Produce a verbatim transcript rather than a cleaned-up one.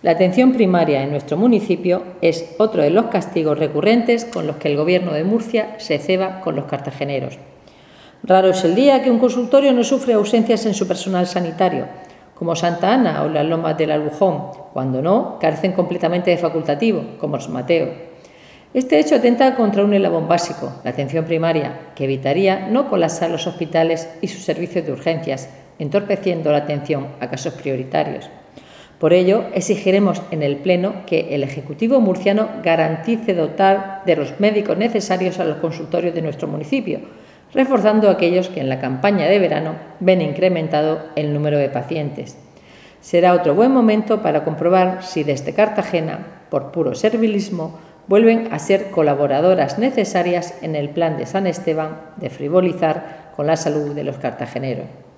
La atención primaria en nuestro municipio es otro de los castigos recurrentes con los que el Gobierno de Murcia se ceba con los cartageneros. Raro es el día que un consultorio no sufre ausencias en su personal sanitario, como Santa Ana o las Lomas del Albujón, cuando no, carecen completamente de facultativo, como San Mateo. Este hecho atenta contra un eslabón básico, la atención primaria, que evitaría no colapsar los hospitales y sus servicios de urgencias, entorpeciendo la atención a casos prioritarios. Por ello, exigiremos en el Pleno que el Ejecutivo murciano garantice dotar de los médicos necesarios a los consultorios de nuestro municipio, reforzando aquellos que en la campaña de verano ven incrementado el número de pacientes. Será otro buen momento para comprobar si desde Cartagena, por puro servilismo, vuelven a ser colaboradoras necesarias en el plan de San Esteban de frivolizar con la salud de los cartageneros.